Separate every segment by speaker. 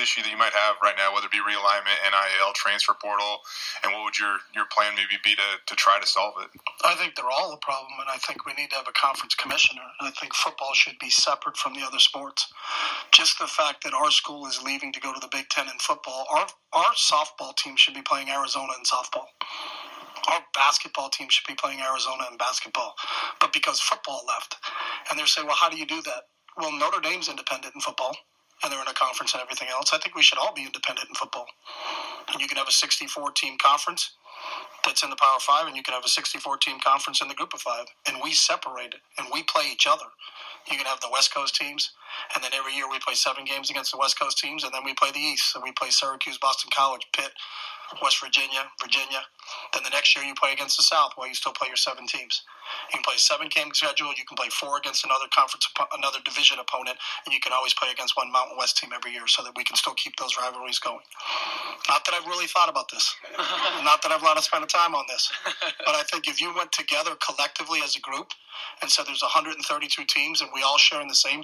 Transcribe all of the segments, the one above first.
Speaker 1: issue that you might have right now, whether it be realignment, NIL, transfer portal, and what would your plan maybe be to try to solve it?
Speaker 2: I think they're all a problem, and I think we need to have a conference commissioner. I think football should be separate from the other sports. Just the fact that our school is leaving to go to the Big Ten in football, our softball team should be playing Arizona in softball. Our basketball team should be playing Arizona in basketball. But because football left, and they're saying, well, how do you do that? Well, Notre Dame's independent in football, and they're in a conference and everything else. I think we should all be independent in football. And you can have a 64-team conference that's in the Power 5, and you can have a 64-team conference in the Group of 5. And we separate it, and we play each other. You can have the West Coast teams, and then every year we play 7 games against the West Coast teams, and then we play the East. So we play Syracuse, Boston College, Pitt, West Virginia. Then the next year you play against the South while you still play your 7 teams. You can play a 7-game schedule. You can play 4 against another division opponent, and you can always play against one Mountain West team every year so that we can still keep those rivalries going. Not that I've really thought about this. Not that I've a lot of spent time on this. But I think if you went together collectively as a group and said there's 132 teams and we all share the same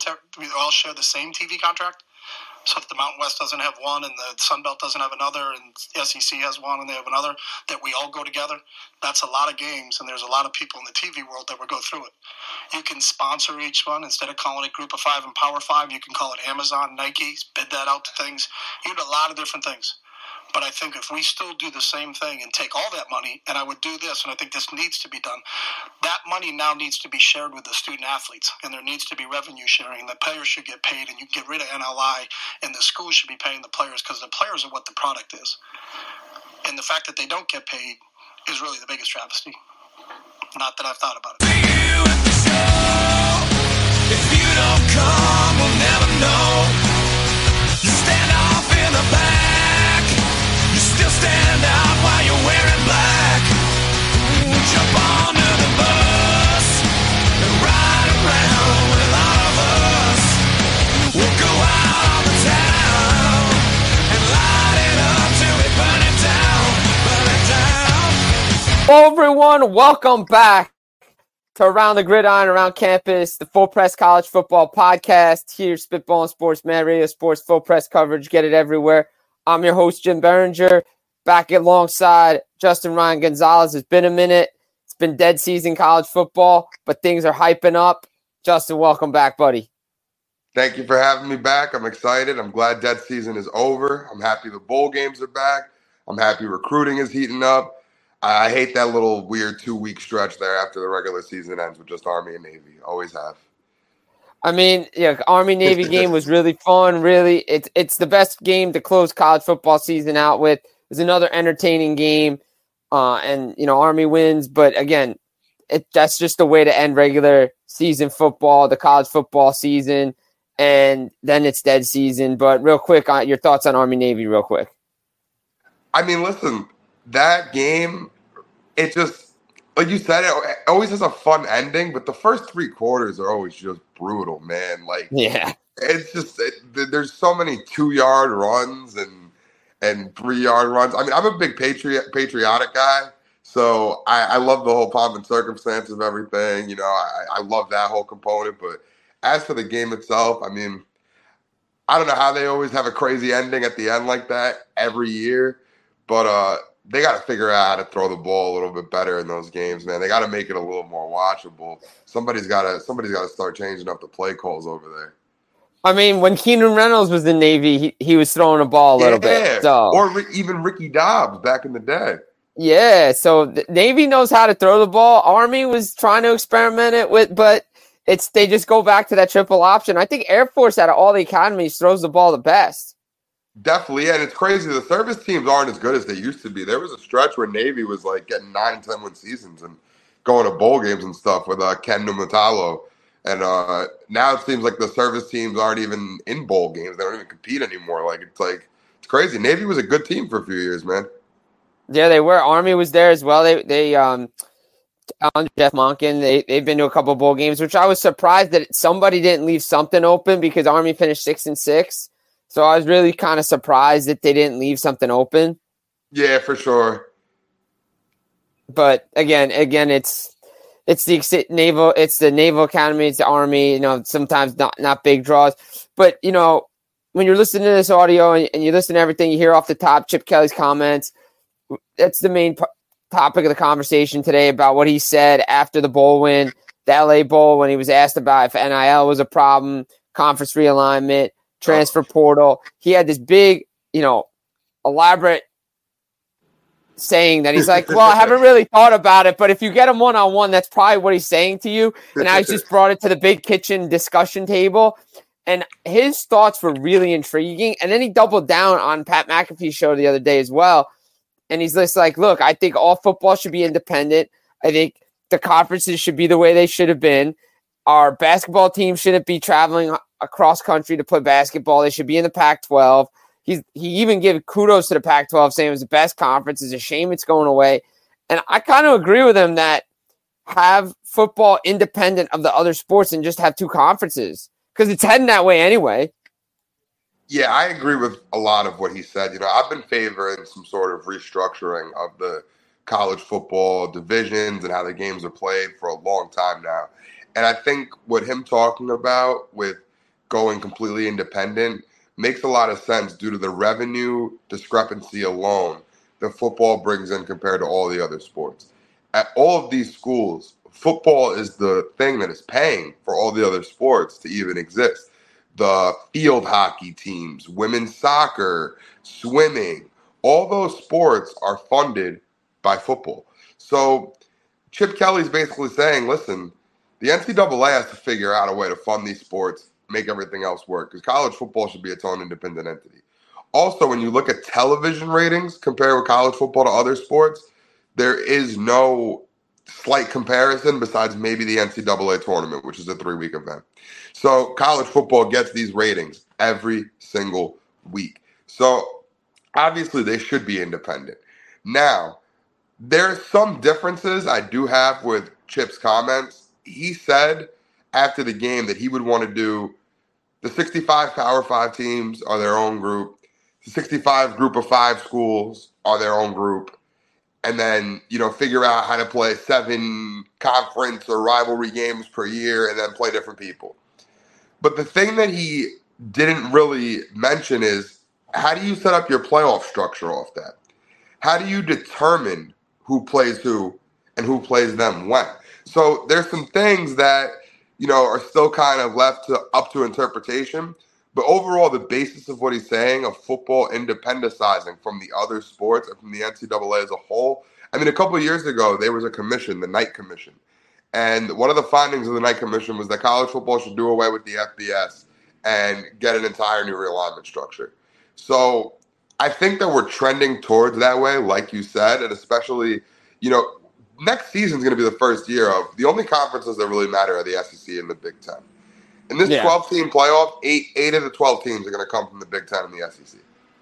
Speaker 2: TV contract, so that the Mountain West doesn't have one and the Sun Belt doesn't have another and the SEC has one and they have another, that we all go together, that's a lot of games, and there's a lot of people in the TV world that would go through it. You can sponsor each one. Instead of calling it Group of 5 and Power 5, you can call it Amazon, Nike, bid that out to things. You do a lot of different things. But I think if we still do the same thing and take all that money, and I would do this, and I think this needs to be done, that money now needs to be shared with the student athletes, and there needs to be revenue sharing. The players should get paid, and you can get rid of NLI, and the schools should be paying the players because the players are what the product is. And the fact that they don't get paid is really the biggest travesty. Not that I've thought about it.
Speaker 3: See you at the show. If you don't come, we'll never know. You stand off in the back. Still stand out while you're wearing black. Jump onto the bus and ride around with all of us. We'll go out on the town and light it up till we burn it down, burn it down.
Speaker 4: Hello everyone, welcome back to Around the Gridiron, Around Campus, the Full Press College Football Podcast. Here, Spitball Sports, Mad Radio Sports, full press coverage, get it everywhere. I'm your host, Jim Berenger, back alongside Justin Ryan Gonzalez. It's been a minute. It's been dead season college football, but things are hyping up. Justin, welcome back, buddy.
Speaker 5: Thank you for having me back. I'm excited. I'm glad dead season is over. I'm happy the bowl games are back. I'm happy recruiting is heating up. I hate that little weird 2-week stretch there after the regular season ends with just Army and Navy. Always have.
Speaker 4: I mean, yeah, Army-Navy game was really fun. Really, it's the best game to close college football season out with. It's another entertaining game, and Army wins. But again, that's just the way to end regular season football, the college football season, and then it's dead season. But real quick, your thoughts on Army-Navy, real quick.
Speaker 5: I mean, listen, that game, it just. Like you said, it always has a fun ending, but the first 3 quarters are always just brutal, man. Like,
Speaker 4: yeah,
Speaker 5: it's just there's so many 2-yard runs and 3-yard runs. I mean, I'm a big patriotic guy, so I love the whole pomp and circumstance of everything. I love that whole component. But as for the game itself, I mean, I don't know how they always have a crazy ending at the end like that every year, but they got to figure out how to throw the ball a little bit better in those games, man. They got to make it a little more watchable. Somebody's got to start changing up the play calls over there.
Speaker 4: I mean, when Keenan Reynolds was in Navy, he was throwing the ball a little bit. So.
Speaker 5: Or even Ricky Dobbs back in the day.
Speaker 4: Yeah, so Navy knows how to throw the ball. Army was trying to experiment it with, but they just go back to that triple option. I think Air Force out of all the academies throws the ball the best. Definitely,
Speaker 5: and it's crazy. The service teams aren't as good as they used to be. There was a stretch where Navy was like getting 9 and 10 win seasons and going to bowl games and stuff with Ken Numatalo. And now it seems like the service teams aren't even in bowl games. They don't even compete anymore. It's crazy. Navy was a good team for a few years, man.
Speaker 4: Yeah, they were. Army was there as well. They under Jeff Monken, they've been to a couple of bowl games, which I was surprised that somebody didn't leave something open because Army finished 6-6. So I was really kind of surprised that they didn't leave something open.
Speaker 5: Yeah, for sure.
Speaker 4: But again, it's the Naval Academy, it's the Army. Sometimes not big draws. But when you're listening to this audio and you listen to everything, you hear off the top Chip Kelly's comments. That's the main topic of the conversation today about what he said after the bowl win, the LA Bowl, when he was asked about if NIL was a problem, conference realignment, transfer portal. He had this big, elaborate saying that he's like, well, I haven't really thought about it, but if you get him one-on-one, that's probably what he's saying to you. And I just brought it to the big kitchen discussion table. And his thoughts were really intriguing. And then he doubled down on Pat McAfee's show the other day as well. And he's just like, look, I think all football should be independent. I think the conferences should be the way they should have been. Our basketball team shouldn't be traveling across country to play basketball. They should be in the Pac-12. He even gave kudos to the Pac-12, saying it was the best conference. It's a shame it's going away. And I kind of agree with him that have football independent of the other sports and just have two conferences because it's heading that way anyway.
Speaker 5: Yeah, I agree with a lot of what he said. I've been favoring some sort of restructuring of the college football divisions and how the games are played for a long time now. And I think what him talking about with going completely independent makes a lot of sense due to the revenue discrepancy alone that football brings in compared to all the other sports. At all of these schools, football is the thing that is paying for all the other sports to even exist. The field hockey teams, women's soccer, swimming, all those sports are funded by football. So Chip Kelly's basically saying, listen, the NCAA has to figure out a way to fund these sports, make everything else work, because college football should be its own independent entity. Also, when you look at television ratings compared with college football to other sports, there is no slight comparison besides maybe the NCAA tournament, which is a 3-week event. So college football gets these ratings every single week. So obviously they should be independent. Now, there's some differences I do have with Chip's comments. He said after the game that he would want to do the 65 Power 5 teams are their own group, the 65 Group of 5 schools are their own group, and then, figure out how to play 7 conference or rivalry games per year and then play different people. But the thing that he didn't really mention is, how do you set up your playoff structure off that? How do you determine who plays who and who plays them when? So there's some things that, are still kind of left up to interpretation. But overall, the basis of what he's saying of football independentizing from the other sports and from the NCAA as a whole, I mean, a couple of years ago, there was a commission, the Knight Commission. And one of the findings of the Knight Commission was that college football should do away with the FBS and get an entire new realignment structure. So I think that we're trending towards that way, like you said, and especially, next season is going to be the first year of the only conferences that really matter are the SEC and the Big Ten. In this 12-team playoff, eight of the 12 teams are going to come from the Big Ten and the SEC.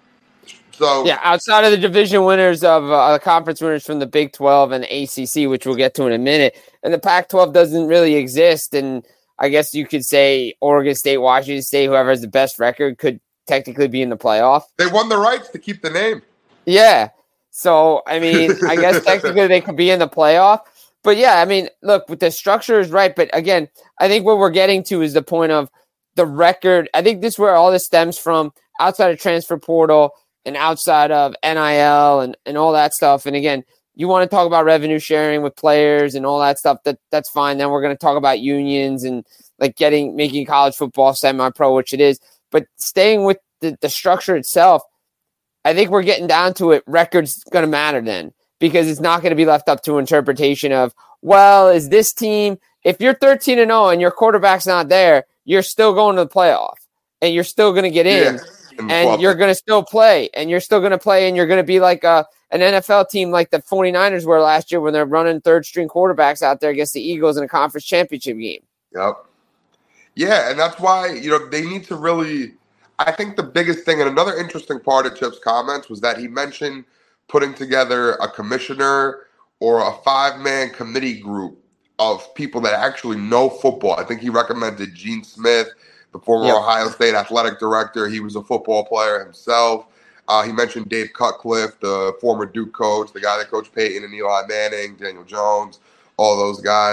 Speaker 5: So
Speaker 4: outside of the division winners of conference winners from the Big 12 and the ACC, which we'll get to in a minute, and the Pac-12 doesn't really exist. And I guess you could say Oregon State, Washington State, whoever has the best record could technically be in the playoff.
Speaker 5: They won the rights to keep the name.
Speaker 4: Yeah. So, I mean, I guess technically they could be in the playoff. But, yeah, I mean, look, the structure is right. But, again, I think what we're getting to is the point of the record. I think this is where all this stems from, outside of transfer portal and outside of NIL and all that stuff. And, again, you want to talk about revenue sharing with players and all that stuff, that's fine. Then we're going to talk about unions and, like, making college football semi-pro, which it is. But staying with the structure itself, I think we're getting down to it. Record's going to matter then, because it's not going to be left up to interpretation of, well, is this team, if you're 13-0 and your quarterback's not there, you're still going to the playoff and you're still going to get in and you're going to still play and you're still going to play and you're going to be like an NFL team like the 49ers were last year when they're running third-string quarterbacks out there against the Eagles in a conference championship game.
Speaker 5: Yep. Yeah, and that's why, they need to really – I think the biggest thing, and another interesting part of Chip's comments, was that he mentioned putting together a commissioner or a 5-man committee group of people that actually know football. I think he recommended Gene Smith, the former Ohio State athletic director. He was a football player himself. He mentioned Dave Cutcliffe, the former Duke coach, the guy that coached Peyton and Eli Manning, Daniel Jones, all those guys.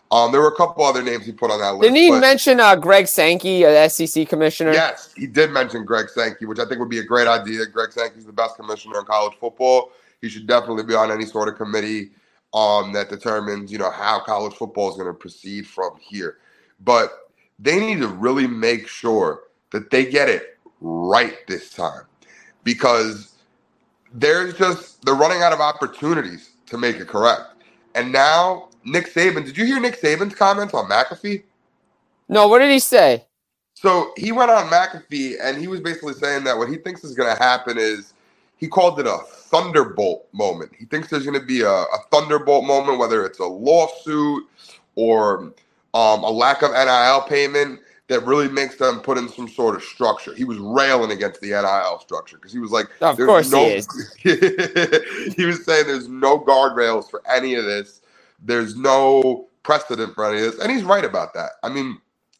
Speaker 5: There were a couple other names he put on that list.
Speaker 4: Didn't he mention Greg Sankey, the SEC commissioner?
Speaker 5: Yes, he did mention Greg Sankey, which I think would be a great idea. Greg Sankey's the best commissioner in college football. He should definitely be on any sort of committee that determines, how college football is going to proceed from here. But they need to really make sure that they get it right this time, because they're running out of opportunities to make it correct. And now Nick Saban, did you hear Nick Saban's comments on McAfee?
Speaker 4: No, what did he say?
Speaker 5: So he went on McAfee and he was basically saying that what he thinks is going to happen is, he called it a thunderbolt moment. He thinks there's going to be a thunderbolt moment, whether it's a lawsuit or a lack of NIL payment that really makes them put in some sort of structure. He was railing against the NIL structure because he was like,
Speaker 4: of course he is.
Speaker 5: He was saying there's no guardrails for any of this. There's no precedent for any of this. And he's right about that. I mean,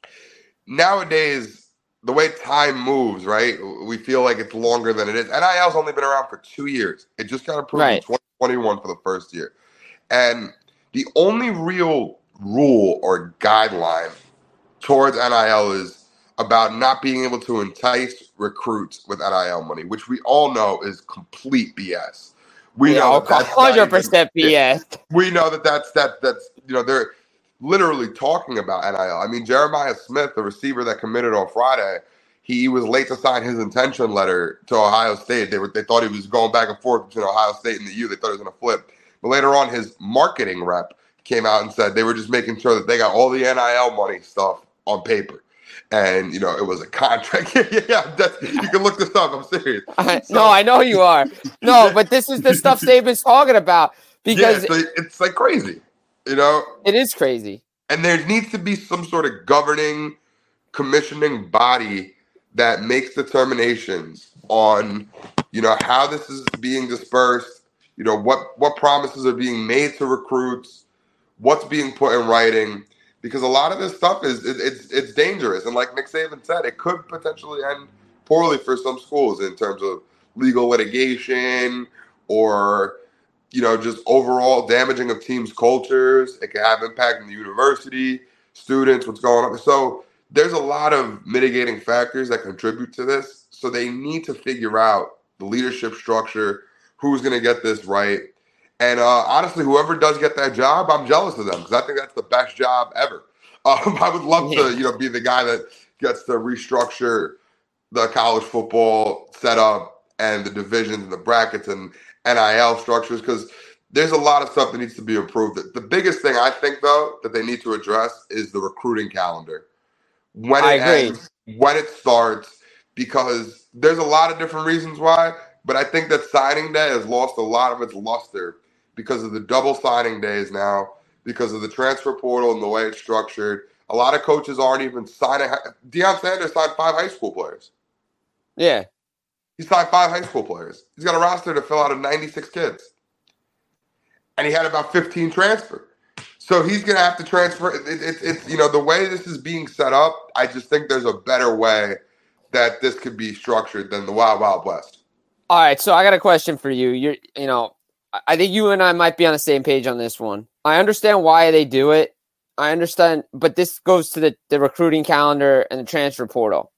Speaker 5: nowadays, the way time moves, right? We feel like it's longer than it is. NIL's only been around for 2 years. It just got approved in 2021 for the first year. And the only real rule or guideline towards NIL is about not being able to entice recruits with NIL money, which we all know is complete BS. We know that's
Speaker 4: 100% BS.
Speaker 5: We know that's they're literally talking about NIL. I mean, Jeremiah Smith, the receiver that committed on Friday, he was late to sign his intention letter to Ohio State. They thought he was going back and forth between Ohio State and the U. They thought he was going to flip. But later on, his marketing rep came out and said they were just making sure that they got all the NIL money stuff on paper. And, it was a contract. You can look this up. I'm serious.
Speaker 4: No, I know you are. No, but this is the stuff Saban's talking about. Because
Speaker 5: it's like crazy.
Speaker 4: It is crazy.
Speaker 5: And there needs to be some sort of governing, commissioning body that makes determinations on, how this is being dispersed, what promises are being made to recruits, what's being put in writing, because a lot of this stuff it's dangerous. And like Nick Saban said, it could potentially end poorly for some schools in terms of legal litigation or just overall damaging of teams' cultures. It can have impact on the university, students, what's going on. So there's a lot of mitigating factors that contribute to this. So they need to figure out the leadership structure, who's going to get this right. And honestly, whoever does get that job, I'm jealous of them because I think that's the best job ever. I would love to, be the guy that gets to restructure the college football setup and the divisions and the brackets and NIL structures, because there's a lot of stuff that needs to be improved. The biggest thing I think, though, that they need to address is the recruiting calendar. When it ends, when it starts, because there's a lot of different reasons why, but I think that signing day has lost a lot of its luster because of the double signing days now, because of the transfer portal and the way it's structured. A lot of coaches aren't even signing. Deion Sanders signed 5 high school players.
Speaker 4: Yeah.
Speaker 5: He signed 5 high school players. He's got a roster to fill out of 96 kids. And he had about 15 transfer. So he's going to have to transfer. It's the way this is being set up, I just think there's a better way that this could be structured than the Wild Wild West.
Speaker 4: All right, so I got a question for you. I think you and I might be on the same page on this one. I understand why they do it. I understand, but this goes to the recruiting calendar and the transfer portal.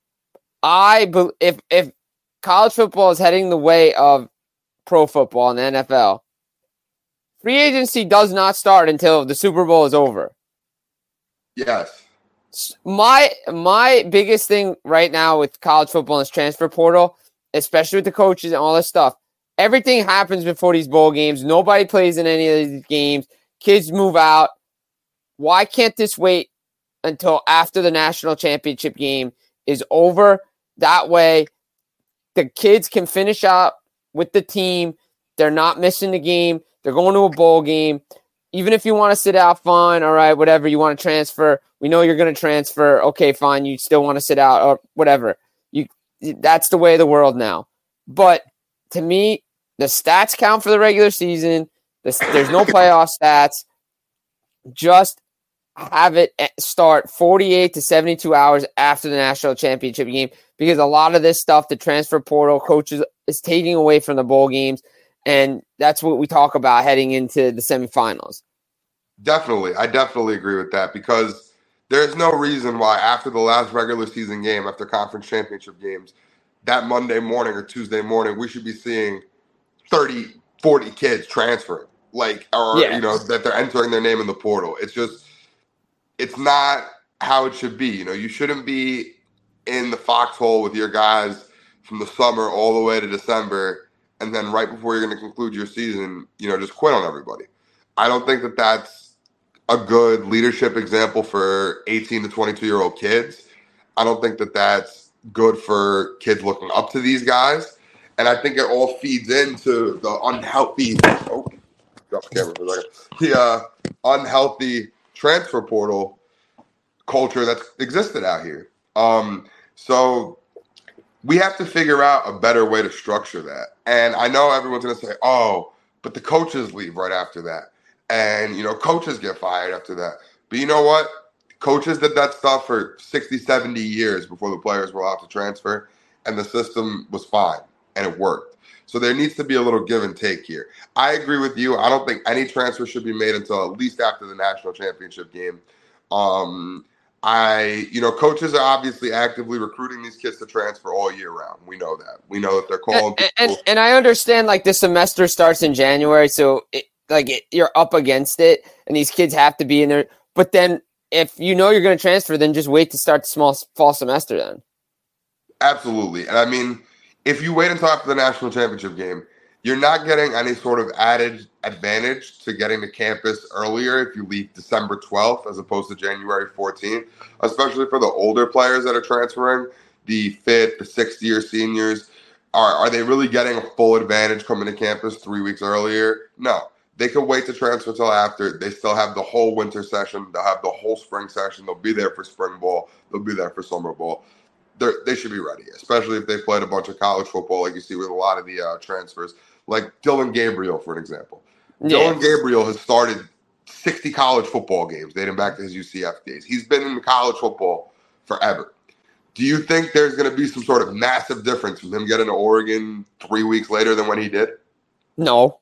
Speaker 4: If college football is heading the way of pro football and the NFL, free agency does not start until the Super Bowl is over.
Speaker 5: Yes.
Speaker 4: My biggest thing right now with college football is transfer portal, especially with the coaches and all this stuff. Everything happens before these bowl games. Nobody plays in any of these games. Kids move out. Why can't this wait until after the national championship game is over? That way, the kids can finish out with the team. They're not missing the game. They're going to a bowl game. Even if you want to sit out, fine, all right, whatever. You want to transfer. We know you're going to transfer. Okay, fine. You still want to sit out or whatever. That's the way of the world now. But to me, the stats count for the regular season. There's no playoff stats. Just have it start 48 to 72 hours after the national championship game, because a lot of this stuff, the transfer portal, coaches is taking away from the bowl games, and that's what we talk about heading into the semifinals.
Speaker 5: Definitely. I definitely agree with that because there's no reason why after the last regular season game, after conference championship games, that Monday morning or Tuesday morning, we should be seeing 30, 40 kids transferring, like, or,
Speaker 4: Yeah.
Speaker 5: that they're entering their name in the portal. It's not how it should be. You shouldn't be in the foxhole with your guys from the summer all the way to December, and then right before you're going to conclude your season, just quit on everybody. I don't think that that's a good leadership example for 18 to 22-year-old kids. I don't think that that's good for kids looking up to these guys. And I think it all feeds into the unhealthy drop the camera for a second. The unhealthy transfer portal culture that's existed out here. So we have to figure out a better way to structure that. And I know everyone's going to say, oh, but the coaches leave right after that. And, coaches get fired after that. But you know what? Coaches did that stuff for 60, 70 years before the players were allowed to transfer. And the system was fine. And it worked. So there needs to be a little give and take here. I agree with you. I don't think any transfer should be made until at least after the national championship game. Coaches are obviously actively recruiting these kids to transfer all year round. We know that. We know that they're calling
Speaker 4: people. And I understand, like, the semester starts in January, so you're up against it, and these kids have to be in there. But then if you're going to transfer, then just wait to start the small fall semester then.
Speaker 5: Absolutely. And I mean, if you wait until after the national championship game, you're not getting any sort of added advantage to getting to campus earlier if you leave December 12th as opposed to January 14th, especially for the older players that are transferring, the 5th, the 6th-year seniors. Are they really getting a full advantage coming to campus 3 weeks earlier? No. They can wait to transfer till after. They still have the whole winter session. They'll have the whole spring session. They'll be there for spring ball. They'll be there for summer ball. They should be ready, especially if they played a bunch of college football like you see with a lot of the transfers. Like Dylan Gabriel, for an example. Yeah. Dylan Gabriel has started 60 college football games dating back to his UCF days. He's been in college football forever. Do you think there's going to be some sort of massive difference from him getting to Oregon 3 weeks later than when he did?
Speaker 4: No.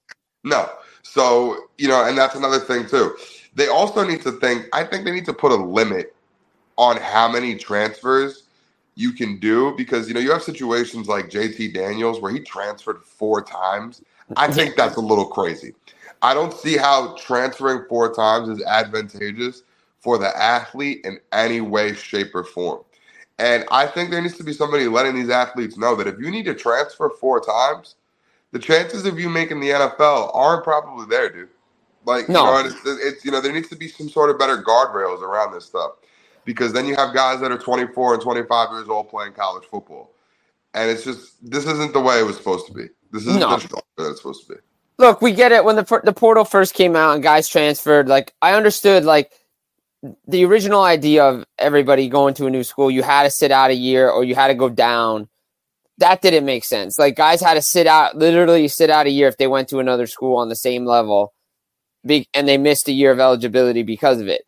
Speaker 5: So, and that's another thing too. They also need to I think they need to put a limit on how many transfers you can do because, you have situations like JT Daniels where he transferred 4 times. I think that's a little crazy. I don't see how transferring 4 times is advantageous for the athlete in any way, shape, or form. And I think there needs to be somebody letting these athletes know that if you need to transfer 4 times, the chances of you making the NFL aren't probably there, dude. Like,
Speaker 4: no.
Speaker 5: It's there needs to be some sort of better guardrails around this stuff. Because then you have guys that are 24 and 25 years old playing college football. And it's just, this isn't the way it was supposed to be. This isn't the structure that it's supposed to be.
Speaker 4: Look, we get it. When the portal first came out and guys transferred, like, I understood, like, the original idea of everybody going to a new school, you had to sit out a year or you had to go down. That didn't make sense. Like, guys had to literally sit out a year if they went to another school on the same level. And they missed a year of eligibility because of it.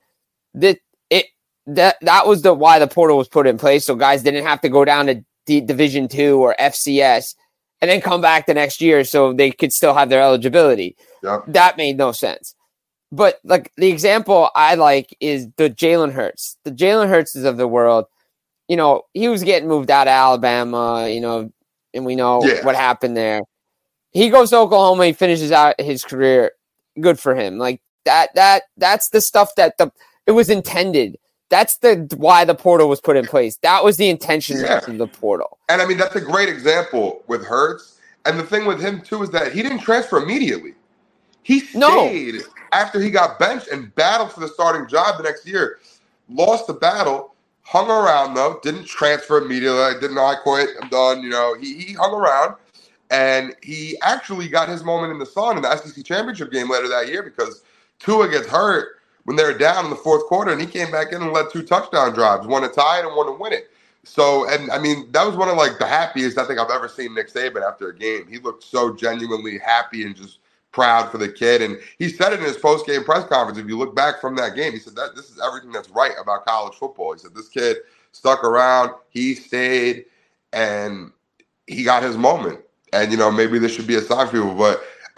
Speaker 4: That was why the portal was put in place, so guys didn't have to go down to Division II or FCS and then come back the next year so they could still have their eligibility.
Speaker 5: Yep.
Speaker 4: That made no sense. But like the example I like is the Jalen Hurts. The Jalen Hurtses of the world, he was getting moved out of Alabama, and we know what happened there. He goes to Oklahoma, he finishes out his career. Good for him. Like that's the stuff that it was intended. That's why the portal was put in place. That was the intention of the portal.
Speaker 5: And I mean, that's a great example with Hurts. And the thing with him too is that he didn't transfer immediately. He stayed after he got benched and battled for the starting job the next year. Lost the battle, hung around though, didn't transfer immediately. I didn't know I quit. I'm done. He hung around. And he actually got his moment in the sun in the SEC championship game later that year because Tua gets hurt when they were down in the fourth quarter, and he came back in and led 2 touchdown drives, one to tie it and one to win it. So, and I mean, that was one of like the happiest I think I've ever seen Nick Saban after a game. He looked so genuinely happy and just proud for the kid. And he said it in his post-game press conference. If you look back from that game, he said that this is everything that's right about college football. He said this kid stuck around, he stayed, and he got his moment. And, maybe this should be a sign for people. But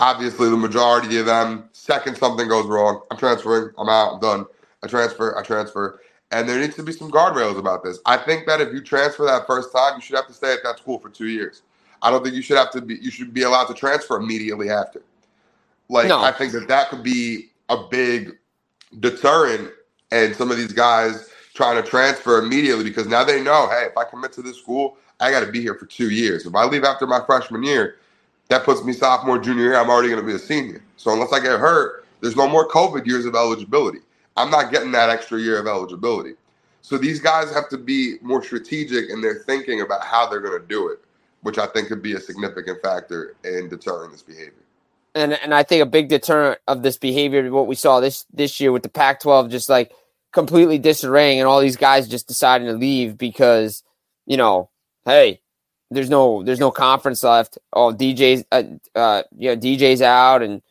Speaker 5: Obviously, the majority of them, second something goes wrong, I'm transferring, I'm out, I'm done. I transfer. And there needs to be some guardrails about this. I think that if you transfer that first time, you should have to stay at that school for 2 years. I don't think you should be allowed to transfer immediately after. I think that could be a big deterrent, and some of these guys trying to transfer immediately because now they know, hey, if I commit to this school, I got to be here for 2 years. If I leave after my freshman year, that puts me sophomore, junior year. I'm already going to be a senior. So unless I get hurt, there's no more COVID years of eligibility. I'm not getting that extra year of eligibility. So these guys have to be more strategic in their thinking about how they're going to do it, which I think could be a significant factor in deterring this behavior.
Speaker 4: And I think a big deterrent of this behavior, what we saw this year with the Pac-12 just like completely disarraying and all these guys just deciding to leave because, hey, there's no conference left. Oh, DJ's out and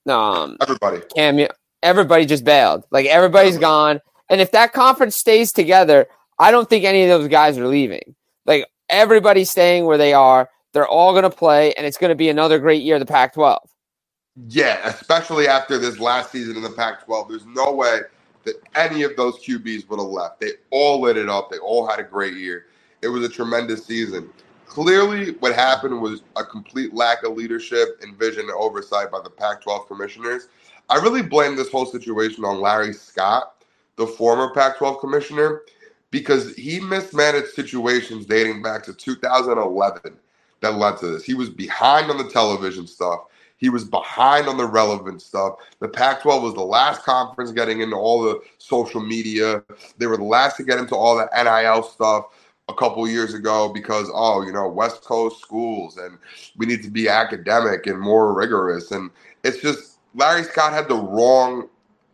Speaker 4: everybody just bailed. Like everybody's gone. And if that conference stays together, I don't think any of those guys are leaving. Like everybody's staying where they are. They're all going to play, and it's going to be another great year of the Pac-12.
Speaker 5: Yeah, especially after this last season in the Pac-12. There's no way that any of those QBs would have left. They all lit it up. They all had a great year. It was a tremendous season. Clearly, what happened was a complete lack of leadership and vision and oversight by the Pac-12 commissioners. I really blame this whole situation on Larry Scott, the former Pac-12 commissioner, because he mismanaged situations dating back to 2011 that led to this. He was behind on the television stuff. He was behind on the relevant stuff. The Pac-12 was the last conference getting into all the social media. They were the last to get into all the NIL stuff a couple years ago because, West Coast schools and we need to be academic and more rigorous. And it's just Larry Scott had the wrong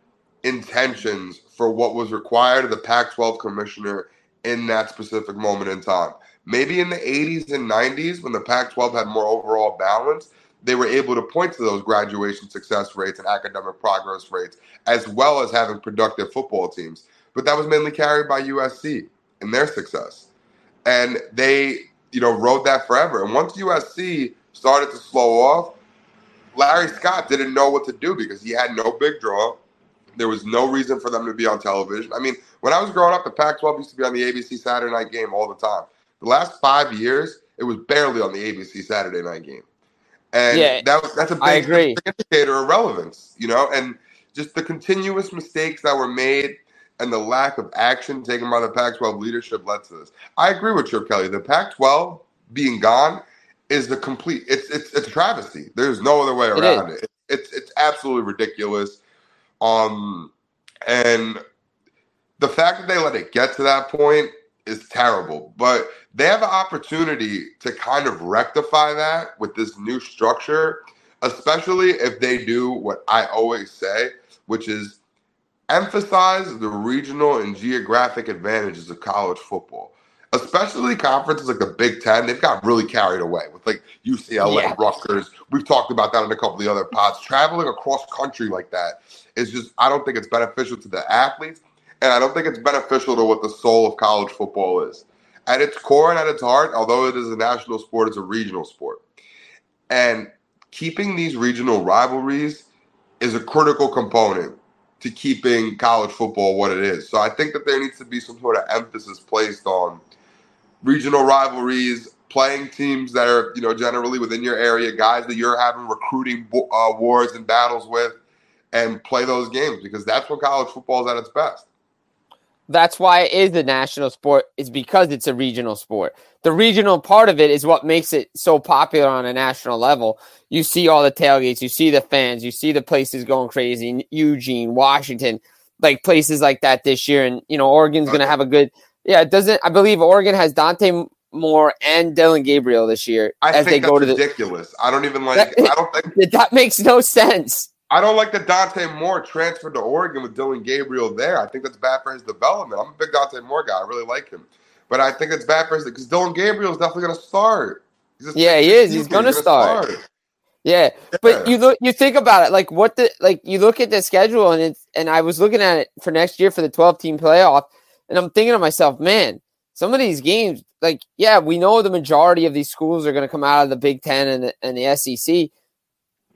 Speaker 5: intentions for what was required of the Pac-12 commissioner in that specific moment in time. Maybe in the 80s and 90s when the Pac-12 had more overall balance, they were able to point to those graduation success rates and academic progress rates, as well as having productive football teams. But that was mainly carried by USC and their success. And they, rode that forever. And once USC started to slow off, Larry Scott didn't know what to do because he had no big draw. There was no reason for them to be on television. I mean, when I was growing up, the Pac-12 used to be on the ABC Saturday night game all the time. The last 5 years, it was barely on the ABC Saturday night game. And that's a big indicator of relevance, and just the continuous mistakes that were made and the lack of action taken by the Pac-12 leadership led to this. I agree with Chip Kelly. The Pac-12 being gone is it's a travesty. There's no other way around it. It's absolutely ridiculous. And the fact that they let it get to that point is terrible, but they have an opportunity to kind of rectify that with this new structure, especially if they do what I always say, which is emphasize the regional and geographic advantages of college football, especially conferences like the Big Ten. They've got really carried away with like UCLA, Rutgers. We've talked about that in a couple of the other pods. Traveling across country like that is just, I don't think it's beneficial to the athletes. And I don't think it's beneficial to what the soul of college football is. At its core and at its heart, although it is a national sport, it's a regional sport. And keeping these regional rivalries is a critical component to keeping college football what it is. So I think that there needs to be some sort of emphasis placed on regional rivalries, playing teams that are, generally within your area, guys that you're having recruiting wars and battles with, and play those games because that's when college football is at its best.
Speaker 4: That's why it is a national sport, is because it's a regional sport. The regional part of it is what makes it so popular on a national level. You see all the tailgates, you see the fans, you see the places going crazy in Eugene, Washington, like places like that this year. And, Oregon's going to have a good, I believe Oregon has Dante Moore and Dylan Gabriel this year.
Speaker 5: I think that's ridiculous. I don't even
Speaker 4: that makes no sense.
Speaker 5: I don't like that Dante Moore transferred to Oregon with Dylan Gabriel there. I think that's bad for his development. I'm a big Dante Moore guy. I really like him. But I think it's bad for his – because Dylan Gabriel is definitely going to start.
Speaker 4: He is. He's going to start. Yeah. But you think about it, like you look at the schedule and I was looking at it for next year for the 12-team playoff, and I'm thinking to myself, man, some of these games, we know the majority of these schools are going to come out of the Big Ten and the SEC.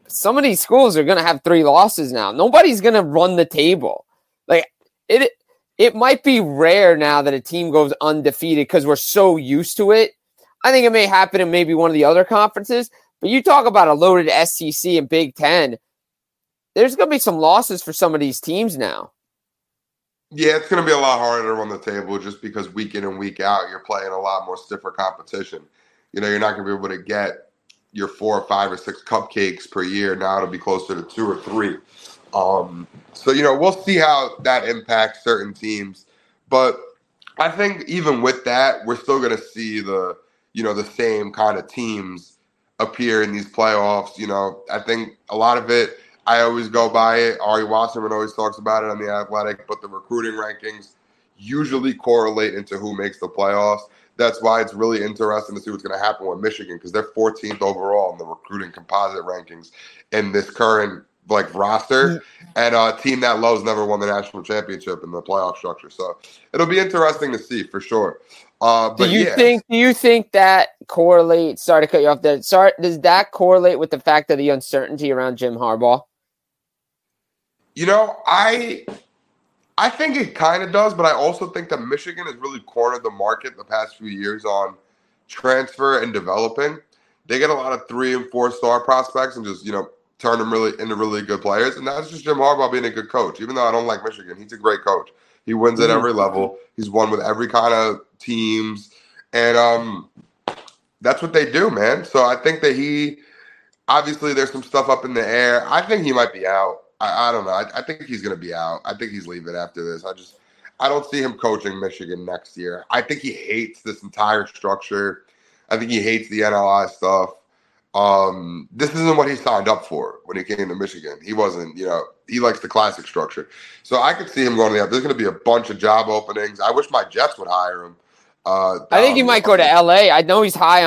Speaker 4: some of these schools are going to have 3 losses now. Nobody's going to run the table. Like it might be rare now that a team goes undefeated because we're so used to it. I think it may happen in maybe one of the other conferences, but you talk about a loaded SEC and Big Ten, there's going to be some losses for some of these teams now.
Speaker 5: Yeah, it's going to be a lot harder to run the table just because week in and week out, you're playing a lot more stiffer competition. You're not going to be able to get your 4 or 5 or 6 cupcakes per year. Now it'll be closer to 2 or 3. So, we'll see how that impacts certain teams. But I think even with that, we're still going to see the same kind of teams appear in these playoffs. I think a lot of it, I always go by it. Ari Wasserman always talks about it on The Athletic, but the recruiting rankings usually correlate into who makes the playoffs. That's why it's really interesting to see what's going to happen with Michigan because they're 14th overall in the recruiting composite rankings in this current roster, and a team that lows never won the national championship in the playoff structure. So it'll be interesting to see for sure. Do you think that correlates? Sorry to cut you off there. Sorry, does that correlate with the fact of the uncertainty around Jim Harbaugh? I think it kind of does, but I also think that Michigan has really cornered the market the past few years on transfer and developing. They get a lot of 3 and 4 star prospects and just, turn them into really good players. And that's just Jim Harbaugh being a good coach. Even though I don't like Michigan, he's a great coach. He wins at every level. He's won with every kind of teams. And that's what they do, man. So I think that obviously there's some stuff up in the air. I think he might be out. I don't know. I think he's going to be out. I think he's leaving after this. I don't see him coaching Michigan next year. I think he hates this entire structure. I think he hates the NLI stuff. This isn't what he signed up for when he came to Michigan. He wasn't, he likes the classic structure. So I could see him going to there's going to be a bunch of job openings. I wish my Jets would hire him.
Speaker 4: I think he might go to LA. I know he's high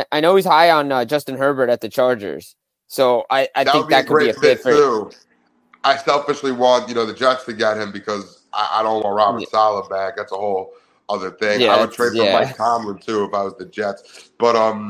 Speaker 4: on Justin Herbert at the Chargers. So I think that could be a fit for him.
Speaker 5: I selfishly want, the Jets to get him because I don't want Robert Saleh back. That's a whole other thing. I would trade for Mike Tomlin too if I was the Jets. But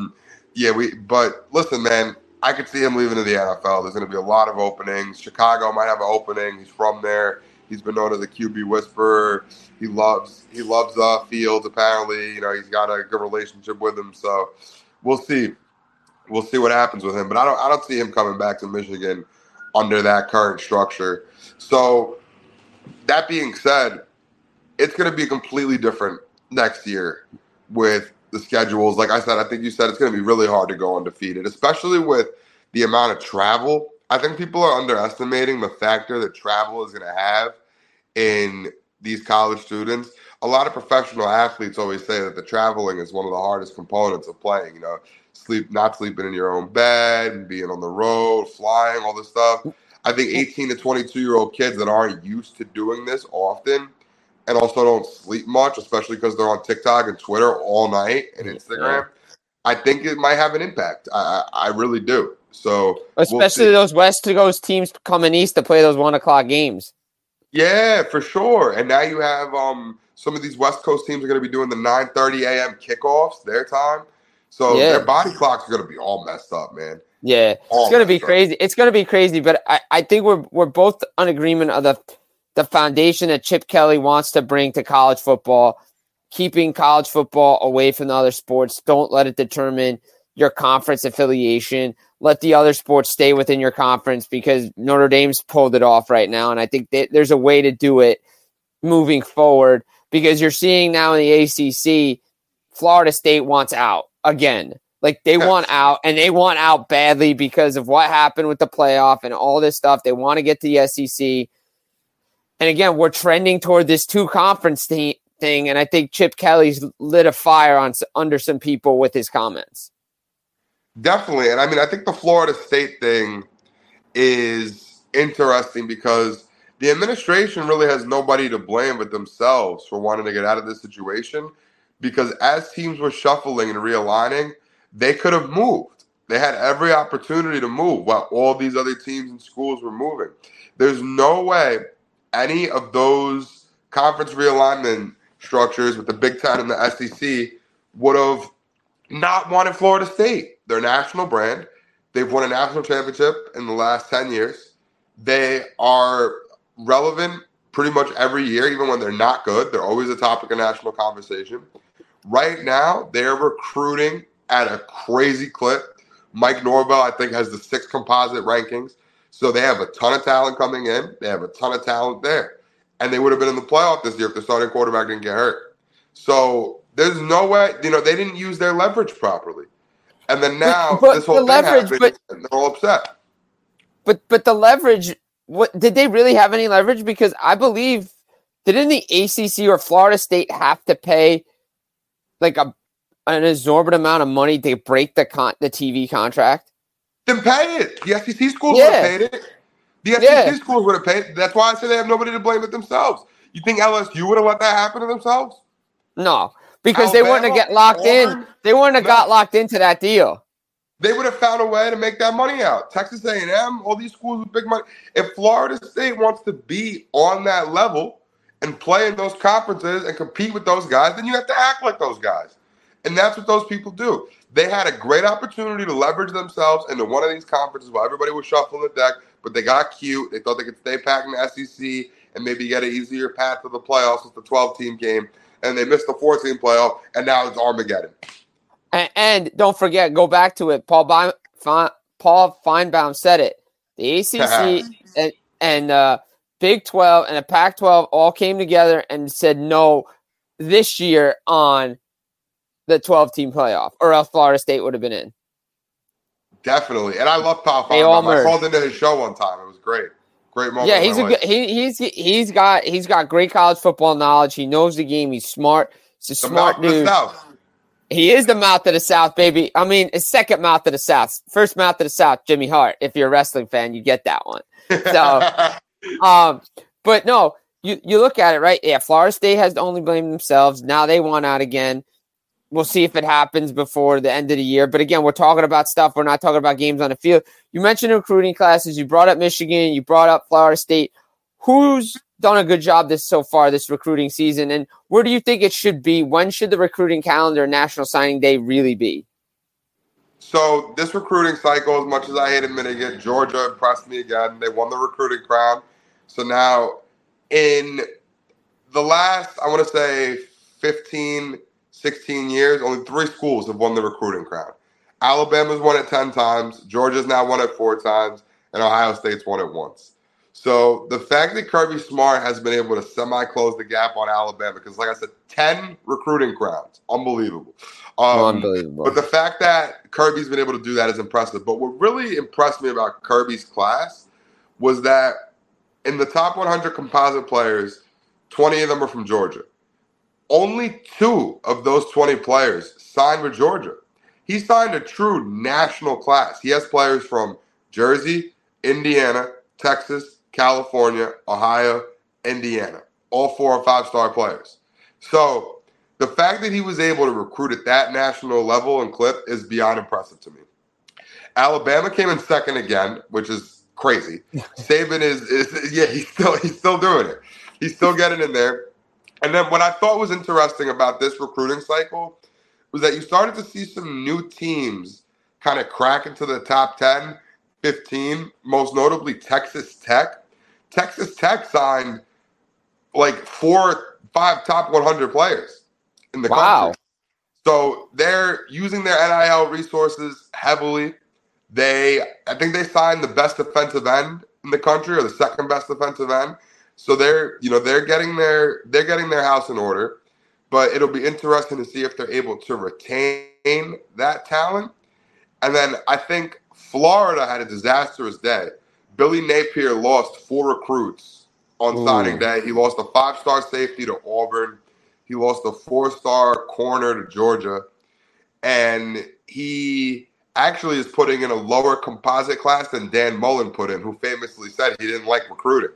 Speaker 5: but listen, man, I could see him leaving to the NFL. There's going to be a lot of openings. Chicago might have an opening. He's from there. He's been known as a QB whisperer. He loves Fields. Apparently, he's got a good relationship with him. So we'll see. We'll see what happens with him. But I don't see him coming back to Michigan under that current structure. So that being said, it's going to be completely different next year with the schedules. Like I said, I think you said it's going to be really hard to go undefeated, especially with the amount of travel. I think people are underestimating the factor that travel is going to have in these college students. A lot of professional athletes always say that the traveling is one of the hardest components of playing, not sleeping in your own bed and being on the road, flying, all this stuff. I think 18 to 22-year-old kids that aren't used to doing this often and also don't sleep much, especially because they're on TikTok and Twitter all night and Instagram, I think it might have an impact. I really do. So
Speaker 4: especially those West Coast teams coming east to play those 1 o'clock games.
Speaker 5: Yeah, for sure. And now you have some of these West Coast teams are going to be doing the 9:30 a.m. kickoffs, their time. So their body clocks are going to be all messed up, man.
Speaker 4: Yeah, it's going to be crazy. It's going to be crazy, but I think we're both on agreement of the foundation that Chip Kelly wants to bring to college football, keeping college football away from the other sports. Don't let it determine your conference affiliation. Let the other sports stay within your conference because Notre Dame's pulled it off right now, and I think there's a way to do it moving forward because you're seeing now in the ACC, Florida State wants out again. Like they want out, and they want out badly because of what happened with the playoff and all this stuff. They want to get to the SEC. And again, we're trending toward this 2-conference thing, and I think Chip Kelly's lit a fire under some people with his comments.
Speaker 5: Definitely. And I think the Florida State thing is interesting because the administration really has nobody to blame but themselves for wanting to get out of this situation because as teams were shuffling and realigning, they could have moved. They had every opportunity to move while all these other teams and schools were moving. There's no way any of those conference realignment structures with the Big Ten and the SEC would have not wanted Florida State. They're a national brand. They've won a national championship in the last 10 years. They are relevant pretty much every year, even when they're not good. They're always a topic of national conversation. Right now, they're recruiting at a crazy clip. Mike Norvell, I think, has the 6 composite rankings. So they have a ton of talent coming in. They have a ton of talent there. And they would have been in the playoff this year if the starting quarterback didn't get hurt. So there's no way, they didn't use their leverage properly. And then now
Speaker 4: but
Speaker 5: this whole thing happened, and they're all upset.
Speaker 4: But the leverage, what did they really have any leverage? Because I believe, didn't the ACC or Florida State have to pay like an exorbitant amount of money to break the TV contract?
Speaker 5: Then pay it. The SEC schools would have paid it. The SEC schools would have paid it. That's why I say they have nobody to blame but themselves. You think LSU would have let that happen to themselves?
Speaker 4: No, because Alabama, they wouldn't have get locked in. They wouldn't have got locked into that deal.
Speaker 5: They would have found a way to make that money out. Texas A&M, all these schools with big money. If Florida State wants to be on that level and play in those conferences and compete with those guys, then you have to act like those guys. And that's what those people do. They had a great opportunity to leverage themselves into one of these conferences while everybody was shuffling the deck, but they got cute. They thought they could stay packed in the SEC and maybe get an easier path to the playoffs with the 12-team game. And they missed the 14 playoff, and now it's Armageddon.
Speaker 4: And don't forget, go back to it. Paul Feinbaum said it. The ACC and Big 12 and the Pac-12 all came together and said no this year on the 12-team playoff, or else Florida State would have been in.
Speaker 5: Definitely, and I love Paul Feinbaum. I called into his show one time. It was great. Great moment.
Speaker 4: Yeah, he's got great college football knowledge. He knows the game. He's smart. He's a smart dude. He is the mouth of the South, baby. I mean, his second mouth of the South. First mouth of the South, Jimmy Hart. If you're a wrestling fan, you get that one. So, but no, you look at it, right? Yeah, Florida State has to only blame themselves. Now they want out again. We'll see if it happens before the end of the year. But again, we're talking about stuff. We're not talking about games on the field. You mentioned recruiting classes. You brought up Michigan. You brought up Florida State. Who's done a good job this recruiting season? And where do you think it should be? When should the recruiting calendar, National Signing Day, really be?
Speaker 5: So this recruiting cycle, as much as I hate admitting it, Georgia impressed me again. They won the recruiting crown. So now in the last, I want to say 15, 16 years, only 3 schools have won the recruiting crown. Alabama's won it 10 times. Georgia's now won it 4 times. And Ohio State's won it once. So the fact that Kirby Smart has been able to semi-close the gap on Alabama, because like I said, 10 recruiting crowns, unbelievable.
Speaker 4: Unbelievable.
Speaker 5: But the fact that Kirby's been able to do that is impressive. But what really impressed me about Kirby's class was that in the top 100 composite players, 20 of them are from Georgia. Only 2 of those 20 players signed with Georgia. He signed a true national class. He has players from Jersey, Indiana, Texas, California, Ohio, Indiana. All 4 or 5-star players. So the fact that he was able to recruit at that national level and clip is beyond impressive to me. Alabama came in second again, which is crazy. Saban he's still doing it. He's still getting in there. And then what I thought was interesting about this recruiting cycle was that you started to see some new teams kind of crack into the top 10, 15, most notably Texas Tech. Texas Tech signed like 4, 5 top 100 players in the country. So they're using their NIL resources heavily. I think they signed the best defensive end in the country, or the second best defensive end. So they're getting their house in order, but it'll be interesting to see if they're able to retain that talent. And then I think Florida had a disastrous day. Billy Napier lost 4 recruits on signing day. He lost a 5-star safety to Auburn. He lost a 4-star corner to Georgia. And he actually is putting in a lower composite class than Dan Mullen put in, who famously said he didn't like recruiting.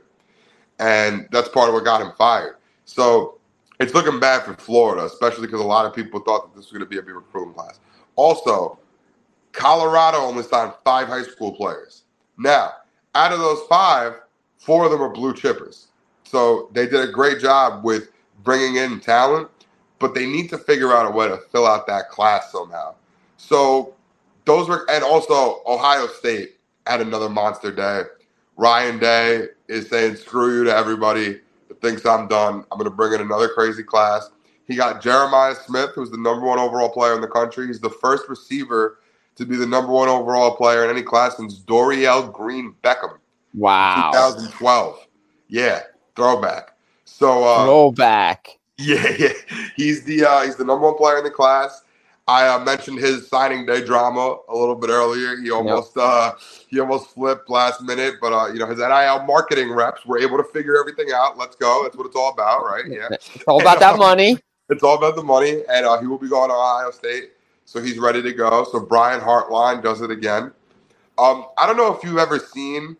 Speaker 5: And that's part of what got him fired. So it's looking bad for Florida, especially because a lot of people thought that this was going to be a big recruiting class. Also, Colorado only signed 5 high school players. Now, out of those 5, 4 of them are blue chippers. So they did a great job with bringing in talent, but they need to figure out a way to fill out that class somehow. So those were, and also Ohio State had another monster day. Ryan Day is saying screw you to everybody that thinks I'm done. I'm going to bring in another crazy class. He got Jeremiah Smith, who's the number 1 overall player in the country. He's the first receiver to be the number 1 overall player in any class since Dorial Green Beckham.
Speaker 4: Wow.
Speaker 5: 2012. Yeah, throwback. So
Speaker 4: throwback.
Speaker 5: Yeah. He's the number 1 player in the class. I mentioned his signing day drama a little bit earlier. He almost flipped last minute, but his NIL marketing reps were able to figure everything out. Let's go. That's what it's all about, right? Yeah.
Speaker 4: It's all about that money.
Speaker 5: It's all about the money, and he will be going to Ohio State, so he's ready to go. So Brian Hartline does it again. I don't know if you've ever seen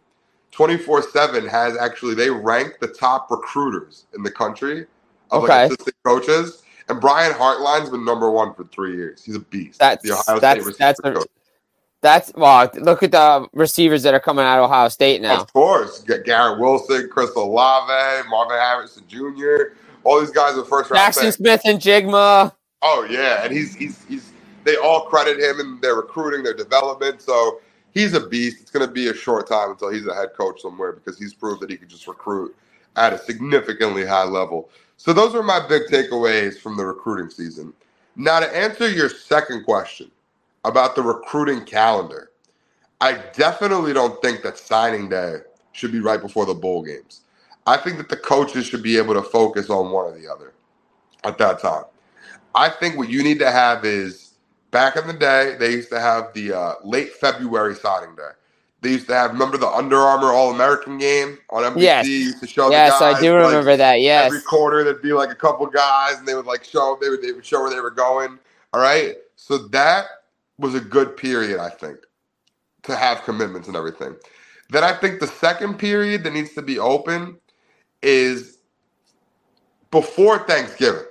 Speaker 5: 24/7 has actually, they rank the top recruiters in the country of assistant coaches. And Brian Hartline's been number 1 for 3 years. He's a beast. The Ohio State receiver coach.
Speaker 4: Look at the receivers that are coming out of Ohio State now.
Speaker 5: Of course. Garrett Wilson, Chris Olave, Marvin Harrison Jr., all these guys are first round.
Speaker 4: Jackson Smith and Jigma.
Speaker 5: Oh, yeah. And they all credit him in their recruiting, their development. So he's a beast. It's going to be a short time until he's a head coach somewhere because he's proved that he can just recruit at a significantly high level. So those are my big takeaways from the recruiting season. Now, to answer your second question about the recruiting calendar, I definitely don't think that signing day should be right before the bowl games. I think that the coaches should be able to focus on one or the other at that time. I think what you need to have is, back in the day, they used to have the late February signing day. They used to have, remember the Under Armour All-American game on NBC?
Speaker 4: Yes.
Speaker 5: Used to show the
Speaker 4: guys.
Speaker 5: Yes,
Speaker 4: I do remember that, yes.
Speaker 5: Every quarter, there'd be like a couple guys, and they would show where they were going, all right? So that was a good period, I think, to have commitments and everything. Then I think the second period that needs to be open is before Thanksgiving.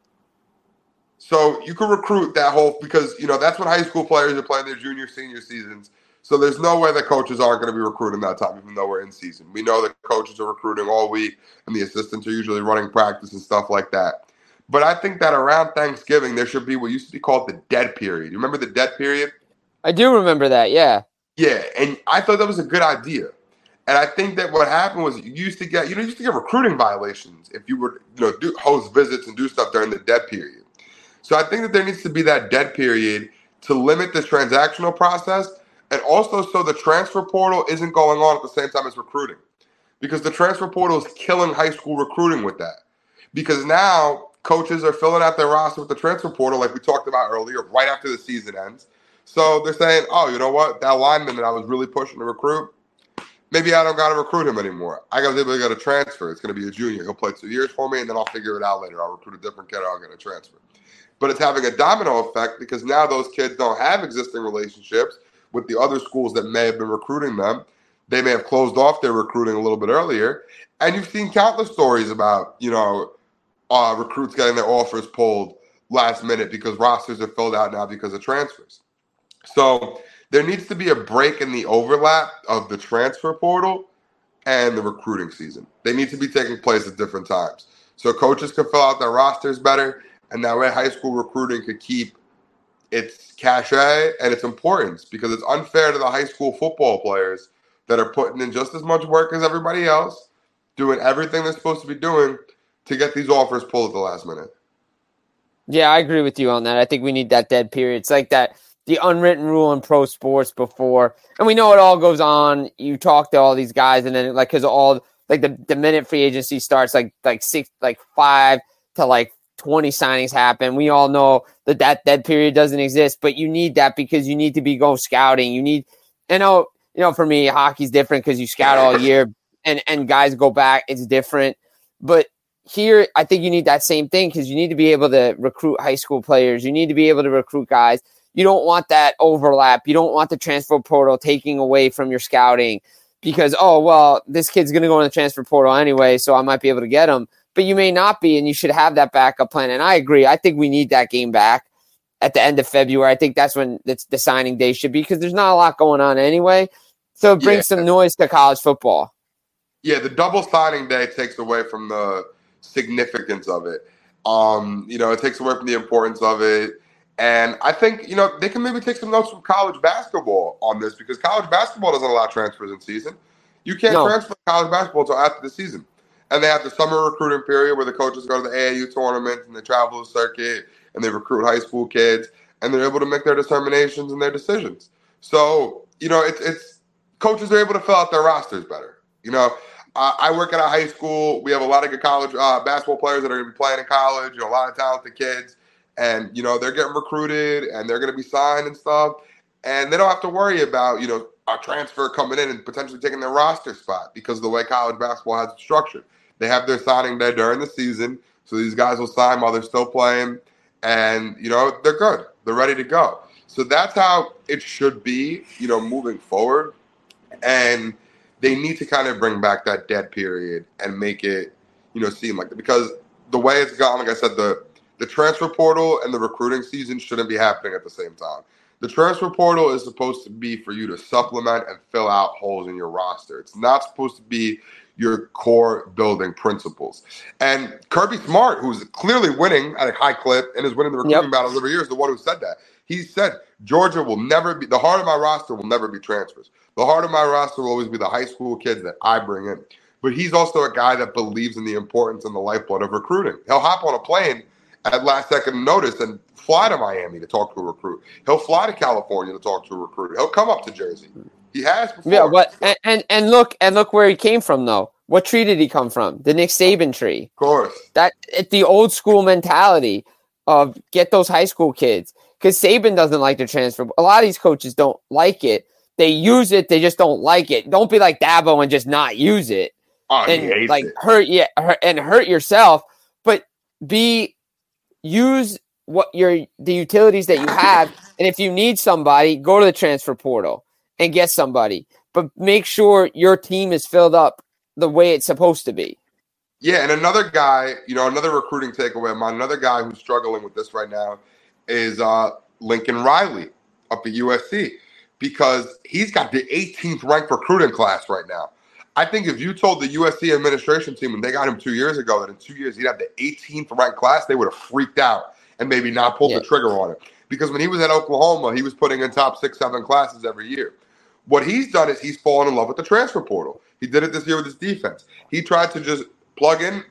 Speaker 5: So you can recruit that whole, because, that's when high school players are playing their junior, senior seasons. So there's no way the coaches aren't going to be recruiting that time, even though we're in season. We know that coaches are recruiting all week, and the assistants are usually running practice and stuff like that. But I think that around Thanksgiving, there should be what used to be called the dead period. You remember the dead period?
Speaker 4: I do remember that, yeah.
Speaker 5: Yeah, and I thought that was a good idea. And I think that what happened was you used to get recruiting violations if you would, host visits and do stuff during the dead period. So I think that there needs to be that dead period to limit this transactional process, and also so the transfer portal isn't going on at the same time as recruiting. Because the transfer portal is killing high school recruiting with that. Because now coaches are filling out their roster with the transfer portal, like we talked about earlier, right after the season ends. So they're saying, oh, you know what? That lineman that I was really pushing to recruit, maybe I don't got to recruit him anymore. I got to transfer. It's going to be a junior. He'll play 2 years for me, and then I'll figure it out later. I'll recruit a different kid, or I'll get a transfer. But it's having a domino effect because now those kids don't have existing relationships with the other schools that may have been recruiting them. They may have closed off their recruiting a little bit earlier. And you've seen countless stories about, recruits getting their offers pulled last minute because rosters are filled out now because of transfers. So there needs to be a break in the overlap of the transfer portal and the recruiting season. They need to be taking place at different times. So coaches can fill out their rosters better, and that way high school recruiting could keep its cachet and its importance, because it's unfair to the high school football players that are putting in just as much work as everybody else, doing everything they're supposed to be doing to get these offers pulled at the last minute.
Speaker 4: Yeah, I agree with you on that. I think we need that dead period. It's like that, the unwritten rule in pro sports before, and we know it all goes on. You talk to all these guys, and then because all the minute free agency starts, like 5 to 20 signings happen. We all know that dead period doesn't exist, but you need that because you need to be going scouting. You need, for me, hockey's different because you scout all year and guys go back. It's different. But here, I think you need that same thing because you need to be able to recruit high school players. You need to be able to recruit guys. You don't want that overlap. You don't want the transfer portal taking away from your scouting because, this kid's going to go in the transfer portal anyway, so I might be able to get him. But you may not be, and you should have that backup plan. And I agree. I think we need that game back at the end of February. I think that's when the signing day should be because there's not a lot going on anyway. So it brings some noise to college football.
Speaker 5: Yeah, the double signing day takes away from the significance of it. It takes away from the importance of it. And I think, they can maybe take some notes from college basketball on this, because college basketball doesn't allow transfers in season. You can't transfer college basketball until after the season. And they have the summer recruiting period where the coaches go to the AAU tournament and they travel the circuit and they recruit high school kids, and they're able to make their determinations and their decisions. So, it's coaches are able to fill out their rosters better. I work at a high school. We have a lot of good college basketball players that are going to be playing in college, a lot of talented kids. And, they're getting recruited and they're going to be signed and stuff. And they don't have to worry about, a transfer coming in and potentially taking their roster spot because of the way college basketball has it structured. They have their signing day during the season. So these guys will sign while they're still playing. And, they're good. They're ready to go. So that's how it should be, moving forward. And they need to kind of bring back that dead period and make it, seem like that. Because the way it's gone, like I said, the transfer portal and the recruiting season shouldn't be happening at the same time. The transfer portal is supposed to be for you to supplement and fill out holes in your roster. It's not supposed to be your core building principles. And Kirby Smart, who's clearly winning at a high clip and is winning the recruiting battles every year, is the one who said that. He said, Georgia will never be, the heart of my roster will never be transfers. The heart of my roster will always be the high school kids that I bring in. But he's also a guy that believes in the importance and the lifeblood of recruiting. He'll hop on a plane at last second notice and fly to Miami to talk to a recruit. He'll fly to California to talk to a recruit. He'll come up to Jersey. He has before.
Speaker 4: Yeah, but and look where he came from though. What tree did he come from? The Nick Saban tree.
Speaker 5: Of course.
Speaker 4: It's the old school mentality of get those high school kids. Because Saban doesn't like the transfer. A lot of these coaches don't like it. They use it, they just don't like it. Don't be like Dabo and just not use it.
Speaker 5: Oh,
Speaker 4: and
Speaker 5: he hates
Speaker 4: like
Speaker 5: it.
Speaker 4: hurt yourself. But use the utilities that you have, and if you need somebody, go to the transfer portal and get somebody. But make sure your team is filled up the way it's supposed to be.
Speaker 5: Yeah, and another guy, another recruiting takeaway of mine, another guy who's struggling with this right now is Lincoln Riley up at USC, because he's got the 18th ranked recruiting class right now. I think if you told the USC administration team when they got him 2 years ago that in 2 years he'd have the 18th ranked class, they would have freaked out and maybe not pulled the trigger on it. Because when he was at Oklahoma, he was putting in top 6-7 classes every year. What he's done is he's fallen in love with the transfer portal. He did it this year with his defense. He tried to just plug in,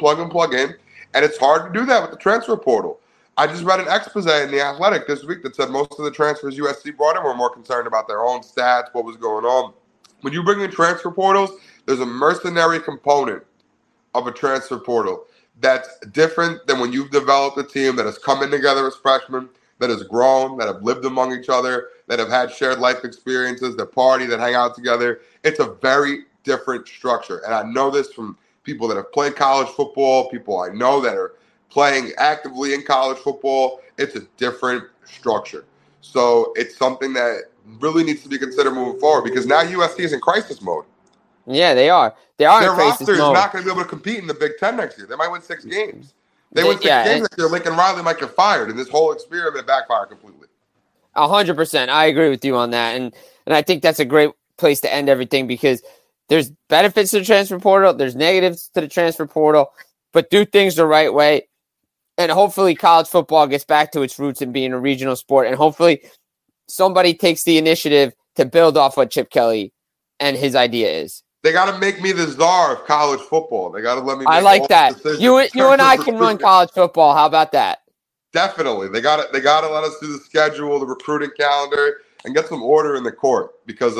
Speaker 5: and it's hard to do that with the transfer portal. I just read an expose in The Athletic this week that said most of the transfers USC brought in were more concerned about their own stats, what was going on. When you bring in transfer portals, there's a mercenary component of a transfer portal that's different than when you've developed a team that has come in together as freshmen, that has grown, that have lived among each other, that have had shared life experiences, that party, that hang out together. It's a very different structure. And I know this from people that have played college football, people I know that are playing actively in college football. It's a different structure. So it's something that really needs to be considered moving forward, because now USC is in crisis mode.
Speaker 4: Yeah, they are. They are
Speaker 5: Their
Speaker 4: in crisis
Speaker 5: roster is
Speaker 4: mode.
Speaker 5: not going to be able to compete in the Big Ten next year. They might win 6 games. They win 6 games next year. Lincoln Riley might get fired, and this whole experiment backfire completely.
Speaker 4: 100%. I agree with you on that. And I think that's a great place to end everything, because there's benefits to the transfer portal. There's negatives to the transfer portal, but do things the right way. And hopefully college football gets back to its roots in being a regional sport. And hopefully somebody takes the initiative to build off what Chip Kelly and his idea is.
Speaker 5: They got to make me the czar of college football. They got to let me make
Speaker 4: I like that. You and I can run college football. How about that?
Speaker 5: Definitely. They got to let us do the schedule, the recruiting calendar, and get some order in the court, because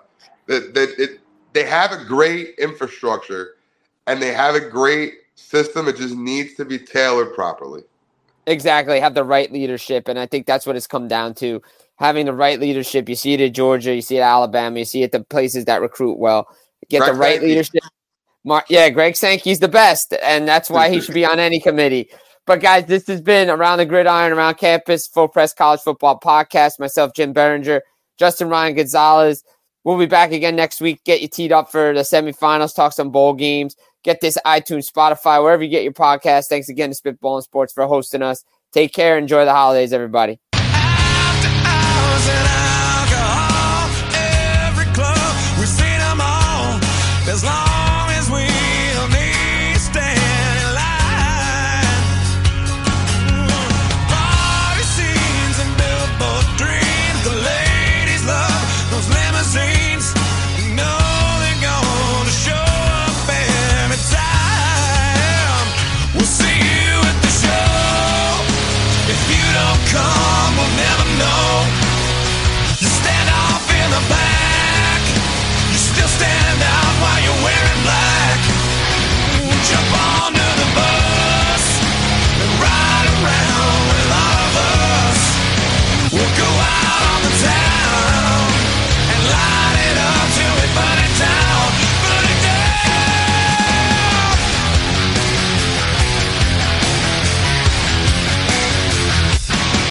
Speaker 5: they have a great infrastructure and they have a great system. It just needs to be tailored properly.
Speaker 4: Exactly. Have the right leadership. And I think that's what it's come down to. Having the right leadership. You see it at Georgia. You see it at Alabama. You see it at the places that recruit well. Get
Speaker 5: Greg
Speaker 4: the right
Speaker 5: Sankey.
Speaker 4: leadership. Greg Sankey's the best. And that's why he should be on any committee. But, guys, this has been Around the Gridiron, Around Campus, Full Press College Football Podcast. Myself, Jim Berenger, Justin Ryan Gonzalez. We'll be back again next week. Get you teed up for the semifinals. Talk some bowl games. Get this iTunes, Spotify, wherever you get your podcast. Thanks again to Spitball and Sports for hosting us. Take care. Enjoy the holidays, everybody.
Speaker 3: After hours and alcohol, every club, we've seen them all. As long as we'll need to stand in line. Party scene come.